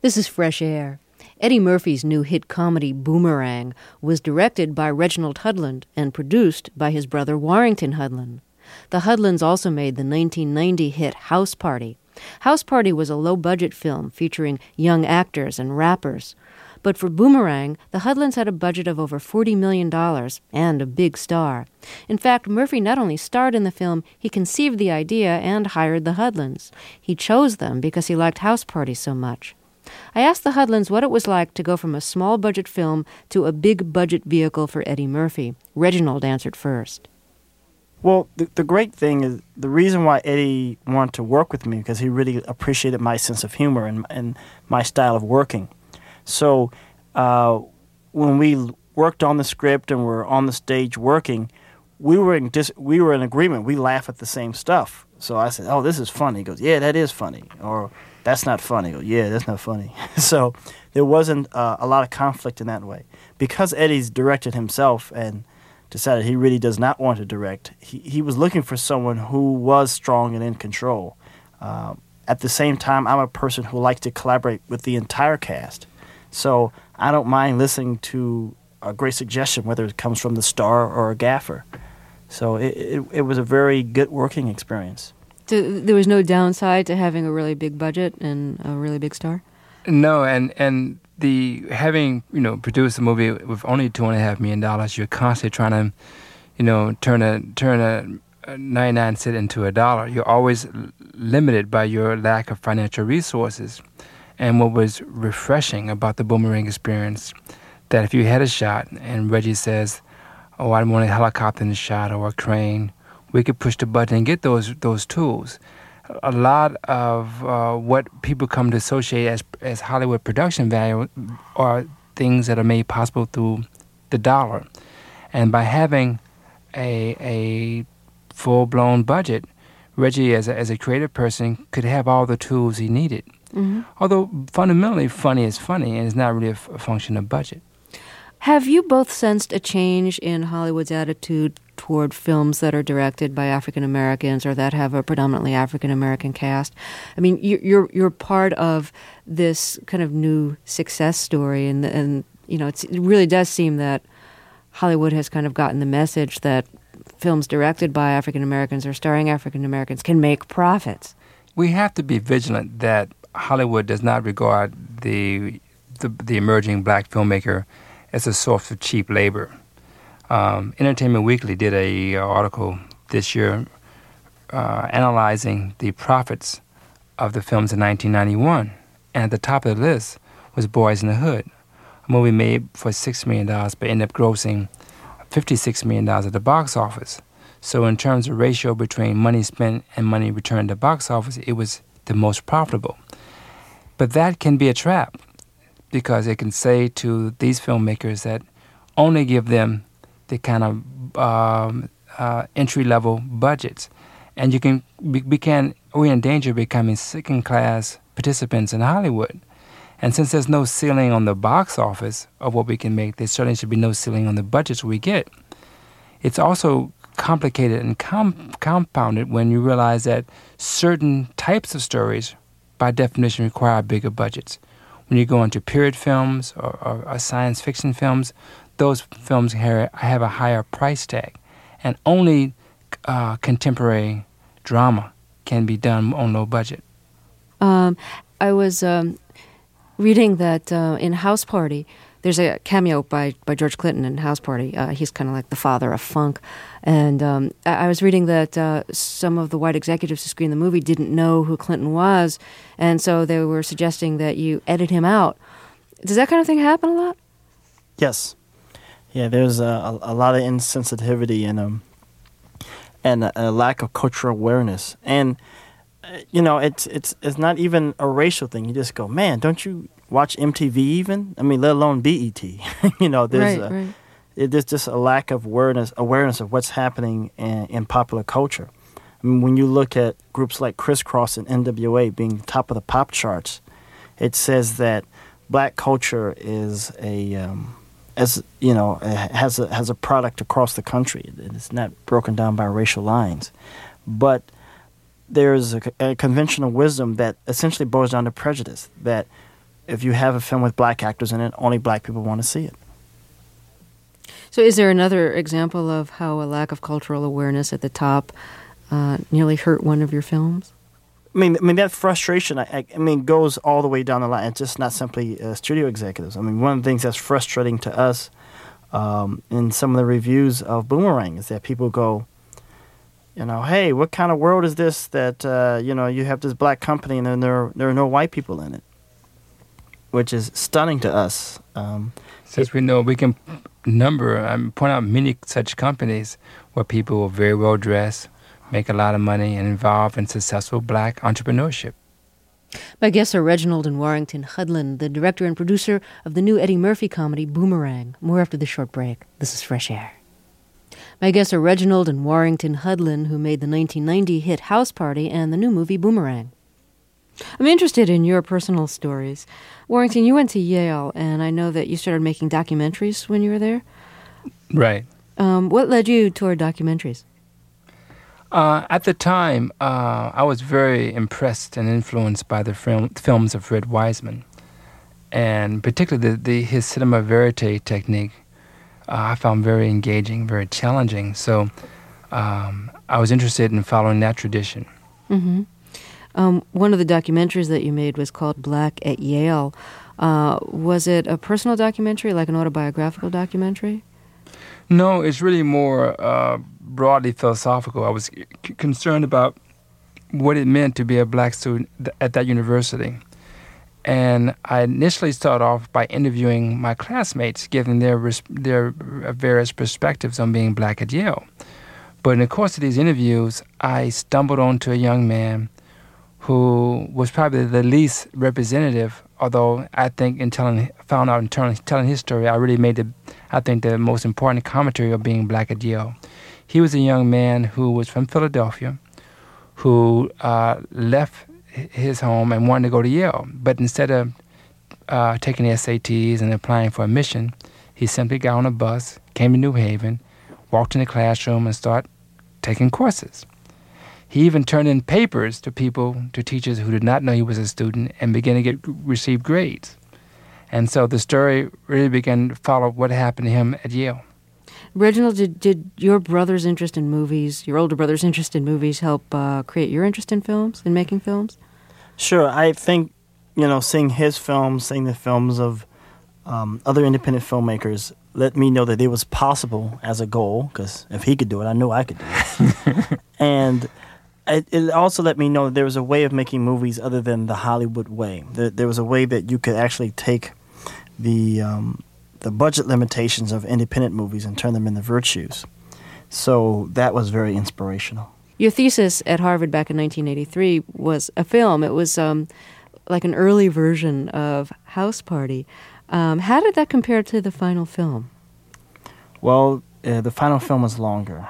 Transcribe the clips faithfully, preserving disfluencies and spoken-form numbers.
This is Fresh Air. Eddie Murphy's new hit comedy Boomerang was directed by Reginald Hudlin and produced by his brother Warrington Hudlin. The Hudlins also made the nineteen ninety hit House Party. House Party was a low-budget film featuring young actors and rappers. But for Boomerang, the Hudlins had a budget of over forty million dollars and a big star. In fact, Murphy not only starred in the film, he conceived the idea and hired the Hudlins. He chose them because he liked House Party so much. I asked the Hudlins what it was like to go from a small-budget film to a big-budget vehicle for Eddie Murphy. Reginald answered first. Well, the, the great thing is the reason why Eddie wanted to work with me because he really appreciated my sense of humor and, and my style of working. So uh, when we worked on the script and were on the stage working, we were in dis- we were in agreement. We laugh at the same stuff. So I said, "Oh, this is funny." He goes, "Yeah, that is funny," or "That's not funny." I go, "Yeah, that's not funny." So there wasn't uh, a lot of conflict in that way because Eddie's directed himself and decided he really does not want to direct. He he was looking for someone who was strong and in control. Uh, at the same time, I'm a person who likes to collaborate with the entire cast. So I don't mind listening to a great suggestion, whether it comes from the star or a gaffer. So it it, it was a very good working experience. So there was no downside to having a really big budget and a really big star? No, and and the having you know produced a movie with only two and a half million dollars, you're constantly trying to, you know, turn a turn a, a ninety-nine cent into a dollar. You're always limited by your lack of financial resources. And what was refreshing about the Boomerang experience, that if you had a shot and Reggie says, "Oh, I want a helicopter in the shot or a crane," we could push the button and get those those tools. A lot of uh, what people come to associate as as Hollywood production value are things that are made possible through the dollar. And by having a a full-blown budget, Reggie, as a, as a creative person, could have all the tools he needed. Mm-hmm. Although fundamentally, funny is funny, and it's not really a, f- a function of budget. Have you both sensed a change in Hollywood's attitude toward films that are directed by African Americans or that have a predominantly African American cast? I mean, you, you're you're part of this kind of new success story, and and you know it's, it really does seem that Hollywood has kind of gotten the message that films directed by African Americans or starring African Americans can make profits. We have to be vigilant that Hollywood does not regard the the, the emerging black filmmaker as a source of cheap labor. Um, Entertainment Weekly did a uh, article this year uh, analyzing the profits of the films in nineteen ninety-one, and at the top of the list was Boys in the Hood, a movie made for six million dollars but ended up grossing fifty-six million dollars at the box office. So in terms of ratio between money spent and money returned to the box office, it was the most profitable. But that can be a trap, because it can say to these filmmakers that only give them the kind of um, uh, entry-level budgets. And you can, we, we can, we're in danger of becoming second-class participants in Hollywood. And since there's no ceiling on the box office of what we can make, there certainly should be no ceiling on the budgets we get. It's also complicated and com- compounded when you realize that certain types of stories, by definition, require bigger budgets. When you go into period films or, or, or science fiction films, those films have a higher price tag. And only uh, contemporary drama can be done on low budget. Um, I was um, reading that uh, in House Party, there's a cameo by, by George Clinton in House Party. Uh, he's kind of like the father of funk. And um, I, I was reading that uh, some of the white executives who screened the movie didn't know who Clinton was, and so they were suggesting that you edit him out. Does that kind of thing happen a lot? Yes. Yeah, there's a, a, a lot of insensitivity and, um, and a, a lack of cultural awareness. And, uh, you know, it's, it's, it's not even a racial thing. You just go, man, don't you watch M T V even? I mean, let alone B E T. you know, there's right, a, right. It, there's just a lack of awareness awareness of what's happening in, in popular culture. I mean, when you look at groups like Criss Cross and N W A being top of the pop charts, it says that black culture is a um, as you know has a has a product across the country. It's not broken down by racial lines, but there's a, a conventional wisdom that essentially boils down to prejudice, that if you have a film with black actors in it, only black people want to see it. So is there another example of how a lack of cultural awareness at the top uh, nearly hurt one of your films? I mean, I mean that frustration, I, I mean, goes all the way down the line. It's just not simply uh, studio executives. I mean, one of the things that's frustrating to us um, in some of the reviews of Boomerang is that people go, you know, hey, what kind of world is this that, uh, you know, you have this black company and then there, there are no white people in it, which is stunning to us. Um, Since we know we can number, um, point out many such companies where people are very well dressed, make a lot of money, and involved in successful black entrepreneurship. My guests are Reginald and Warrington Hudlin, the director and producer of the new Eddie Murphy comedy Boomerang. More after the short break. This is Fresh Air. My guests are Reginald and Warrington Hudlin, who made the nineteen ninety hit House Party and the new movie Boomerang. I'm interested in your personal stories. Warrington, you went to Yale, and I know that you started making documentaries when you were there. Right. Um, what led you toward documentaries? Uh, at the time, uh, I was very impressed and influenced by the film, films of Fred Wiseman, and particularly the, the, his cinema verite technique. Uh, I found very engaging, very challenging. So um, I was interested in following that tradition. Mm-hmm. Um, one of the documentaries that you made was called Black at Yale. Uh, was it a personal documentary, like an autobiographical documentary? No, it's really more uh, broadly philosophical. I was c- concerned about what it meant to be a black student th- at that university. And I initially started off by interviewing my classmates, giving their res- their various perspectives on being black at Yale. But in the course of these interviews, I stumbled onto a young man who was probably the least representative, although I think in telling, found out in telling, telling his story, I really made the, I think, the most important commentary of being black at Yale. He was a young man who was from Philadelphia, who uh, left his home and wanted to go to Yale. But instead of uh, taking the S A Ts and applying for admission, he simply got on a bus, came to New Haven, walked in the classroom and started taking courses. He even turned in papers to people, to teachers who did not know he was a student, and began to get receive grades. And so the story really began to follow what happened to him at Yale. Reginald, did, did your brother's interest in movies, your older brother's interest in movies, help uh, create your interest in films, in making films? Sure. I think, you know, seeing his films, seeing the films of um, other independent filmmakers let me know that it was possible as a goal, because if he could do it, I knew I could do it. And it, it also let me know that there was a way of making movies other than the Hollywood way. There, there was a way that you could actually take the um, the budget limitations of independent movies and turn them into virtues. So that was very inspirational. Your thesis at Harvard back in nineteen eighty-three was a film. It was um, like an early version of House Party. Um, how did that compare to the final film? Well, uh, the final film was longer.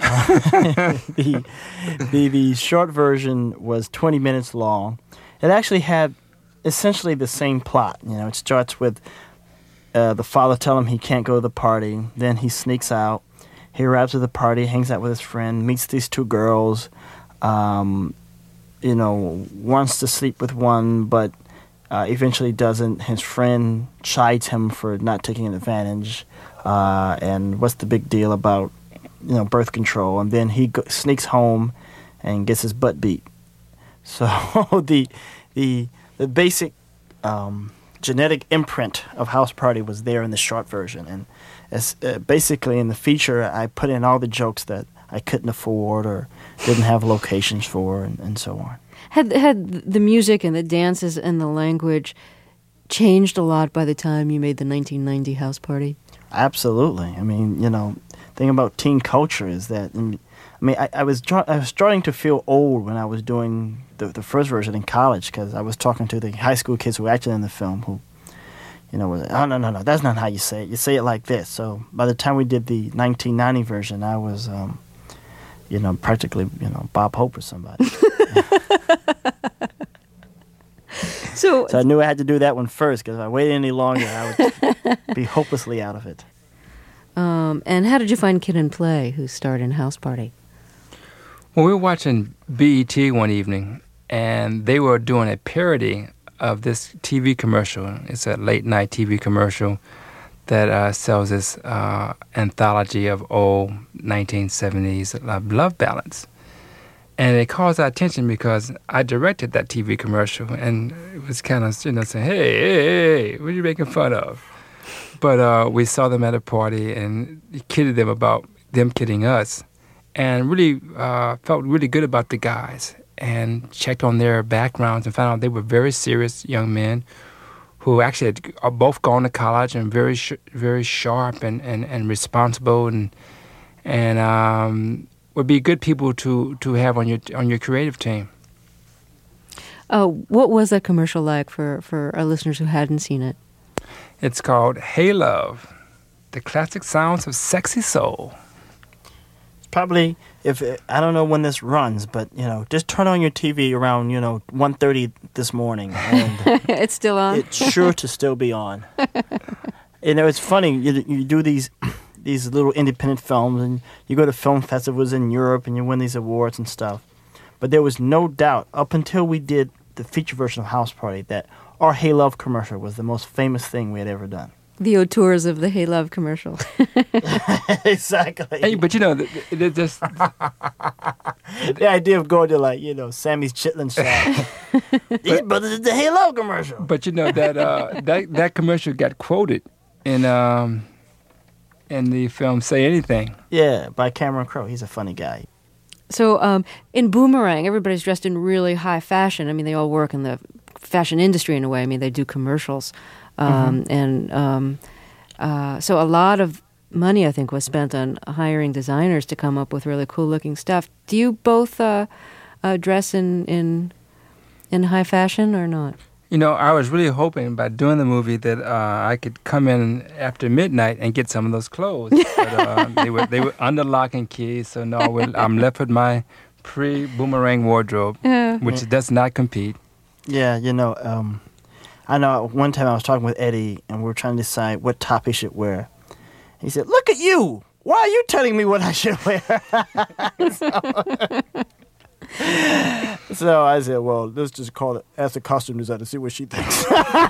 the, the the short version was twenty minutes long. It actually had essentially the same plot. You know, it starts with uh, the father telling him he can't go to the party. Then he sneaks out. He arrives at the party, hangs out with his friend, meets these two girls. Um, you know, wants to sleep with one, but uh, eventually doesn't. His friend chides him for not taking advantage. Uh, and what's the big deal about, you know, birth control? And then he go- sneaks home and gets his butt beat. So the the the basic um, genetic imprint of House Party was there in the short version, and as, uh, basically in the feature, I put in all the jokes that I couldn't afford or didn't have locations for, and, and so on. Had had the music and the dances and the language changed a lot by the time you made the nineteen ninety House Party? Absolutely. I mean, you know, the thing about teen culture is that, I mean, I, I was I was starting to feel old when I was doing the, the first version in college, because I was talking to the high school kids who acted in the film who, you know, were like, oh, no, no, no, that's not how you say it. You say it like this. So by the time we did the nineteen ninety version, I was, um, you know, practically, you know, Bob Hope or somebody. So, so I knew I had to do that one first, because if I waited any longer, I would be hopelessly out of it. Um, and how did you find Kid and Play, who starred in House Party? Well, we were watching B E T one evening, and they were doing a parody of this T V commercial. It's a late night T V commercial that uh, sells this uh, anthology of old nineteen seventies love ballads. And it caused our attention because I directed that T V commercial, and it was kind of, you know, saying, hey, hey, hey, what are you making fun of? But uh, we saw them at a party and kidded them about them kidding us, and really uh, felt really good about the guys, and checked on their backgrounds and found out they were very serious young men who actually had are both gone to college and very sh- very sharp and, and, and responsible and and um, would be good people to, to have on your on your creative team. Oh, what was that commercial like for, for our listeners who hadn't seen it? It's called Hey Love, the classic sounds of sexy soul. Probably, if I don't know when this runs, but you know, just turn on your T V around you know one thirty this morning, and It's still on? it's sure to still be on. You know, it's funny. You you do these these little independent films, and you go to film festivals in Europe, and you win these awards and stuff. But there was no doubt up until we did the feature version of House Party that our Hey Love commercial was the most famous thing we had ever done. The auteurs of the Hey Love commercial. Exactly. Hey, but you know, it, it just The idea of going to like you know Sammy's Chitlin shop. These brothers did the Hey Love commercial. but you know that uh, that that commercial got quoted in um, in the film Say Anything. Yeah, by Cameron Crowe. He's a funny guy. So um, in Boomerang, everybody's dressed in really high fashion. I mean, they all work in the fashion industry in a way. I mean, they do commercials. Um, Mm-hmm. And um, uh, so a lot of money, I think, was spent on hiring designers to come up with really cool-looking stuff. Do you both uh, uh, dress in, in in high fashion or not? You know, I was really hoping by doing the movie that uh, I could come in after midnight and get some of those clothes. But uh, they were they were under lock and key, so no, we're, I'm left with my pre-Boomerang wardrobe, Yeah. which does not compete. Yeah, you know, um, I know one time I was talking with Eddie, and we were trying to decide what top he should wear. He said, "Look at you! Why are you telling me what I should wear?" so, so I said, "Well, let's just call it, ask the costume designer, see what she thinks."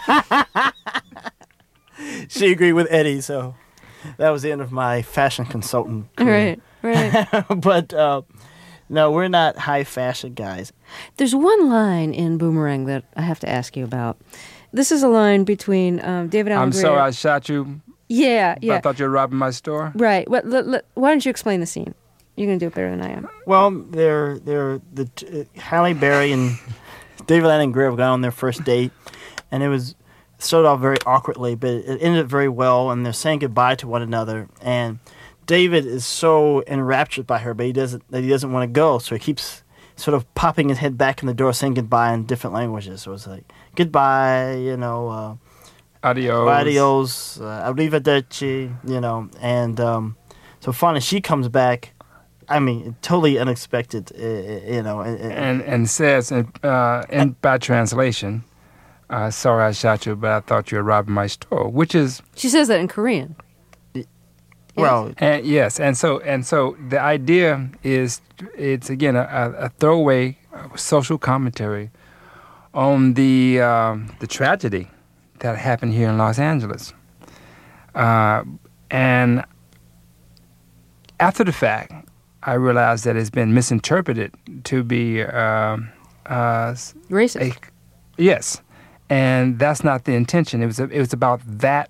She agreed with Eddie, so that was the end of my fashion consultant career. Right, right. But uh, no, we're not high fashion guys. There's one line in Boomerang that I have to ask you about. This is a line between um, David Alan I'm Grier. sorry I shot you. Yeah, but yeah. I thought you were robbing my store. Right. What, let, let, why don't you explain the scene? You're going to do it better than I am. Well, they're they're the uh, Halle Berry and David Alan Grier got on their first date, and it was started off very awkwardly, but it ended very well, and they're saying goodbye to one another. And David is so enraptured by her, but he doesn't that he doesn't want to go, so he keeps sort of popping his head back in the door, saying goodbye in different languages. So it's like goodbye, you know, uh, Adios. adios, uh, arrivederci, you know, and um, so finally she comes back. I mean, totally unexpected, uh, you know. And, And and says in, uh, in by translation, uh, sorry I shot you, but I thought you were robbing my store, which is She says that in Korean. well, and yes, and so and so the idea is it's again a, a throwaway social commentary on the um, the tragedy that happened here in Los Angeles, uh, and after the fact, I realized that it's been misinterpreted to be uh, uh, Racist. a, yes, and that's not the intention. It was it was about that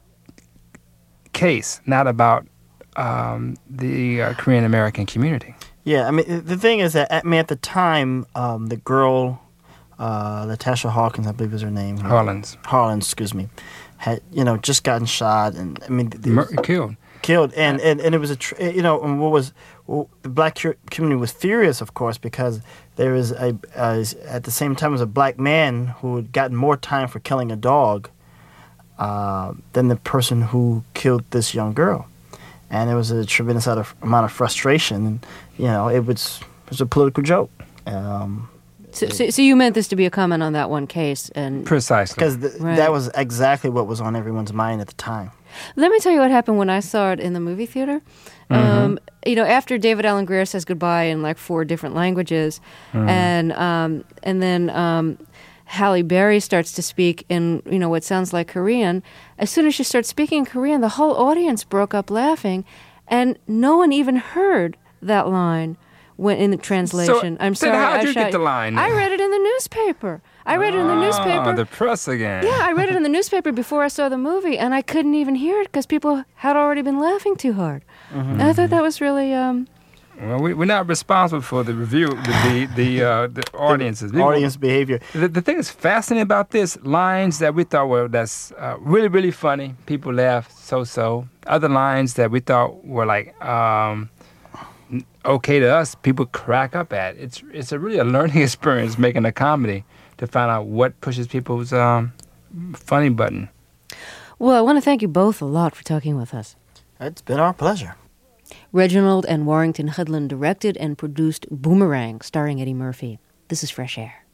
case, not about um, the uh, Korean American community. yeah. I mean, the thing is that I mean, at the time, um, the girl, uh, Latasha Hawkins, I believe is her name. Harlan's Harlan, excuse me, had you know just gotten shot, and I mean, th- Mur- killed. killed, and, and, and it was a tr- you know, and what was well, the black cu- community was furious, of course, because there was a uh, at the same time as a black man who had gotten more time for killing a dog uh, than the person who killed this young girl, and there was a tremendous amount of, amount of frustration, and you know, it was it was a political joke. Um, So, so, so you meant this to be a comment on that one case, and Precisely. because th- Right. that was exactly what was on everyone's mind at the time. let me tell you what happened when I saw it in the movie theater. Um, you know, after David Alan Grier says goodbye in like four different languages, and um, and then um, Halle Berry starts to speak in, you know, what sounds like Korean, as soon as she starts speaking Korean, the whole audience broke up laughing, and no one even heard that line when in the translation. So, I'm sorry. How did I you shot, get the line? I read it in the newspaper. I read it in the newspaper. Oh, the press again. Yeah, I read it in the newspaper before I saw the movie, and I couldn't even hear it because people had already been laughing too hard. Mm-hmm. And I thought that was really... Um, well, we, we're not responsible for the review, the the, the, uh, the audiences. The audience behavior. The, the thing that's fascinating about this, lines that we thought were that's uh, really, really funny, people laugh so-so. Other lines that we thought were like... Um, okay to us, people crack up at. It's it's a really a learning experience making a comedy to find out what pushes people's um, funny button. Well, I want to thank you both a lot for talking with us. It's been our pleasure. Reginald and Warrington Hudlin directed and produced Boomerang, starring Eddie Murphy. This is Fresh Air.